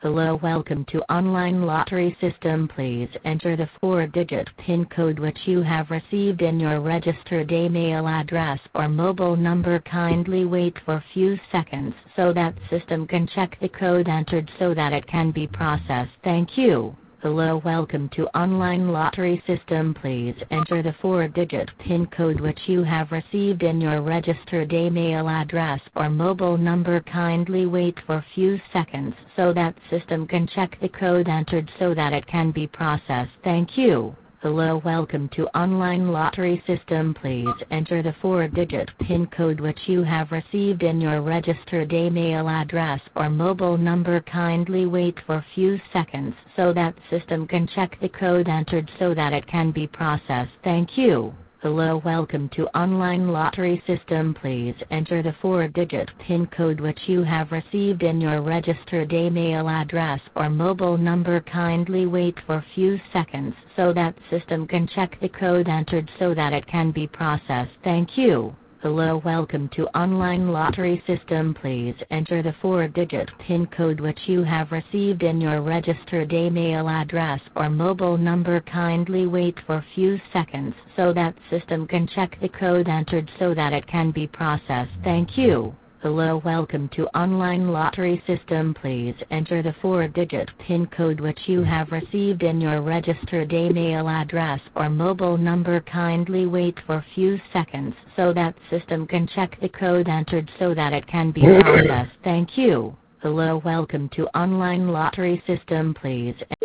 Hello, welcome to online lottery system. Please enter the 4-digit PIN code which you have received in your registered email address or mobile number. Kindly wait for few seconds so that system can check the code entered so that it can be processed. Thank you. Hello, welcome to online lottery system. Please enter the 4-digit PIN code which you have received in your registered email address or mobile number. Kindly wait for few seconds so that system can check the code entered so that it can be processed. Thank you. Hello, welcome to online lottery system. Please enter the 4-digit PIN code which you have received in your registered email address or mobile number. Kindly wait for few seconds so that system can check the code entered so that it can be processed. Thank you. Hello, welcome to online lottery system. Please enter the 4-digit PIN code which you have received in your registered email address or mobile number. Kindly wait for few seconds so that system can check the code entered so that it can be processed. Thank you. Hello, welcome to online lottery system. Please enter the 4-digit PIN code which you have received in your registered email address or mobile number. Kindly wait for few seconds so that system can check the code entered so that it can be processed. Thank you. Hello, welcome to online lottery system. Please enter the 4-digit PIN code which you have received in your registered email address or mobile number. Kindly wait for few seconds so that system can check the code entered so that it can be processed. Thank you. Hello, welcome to online lottery system. Please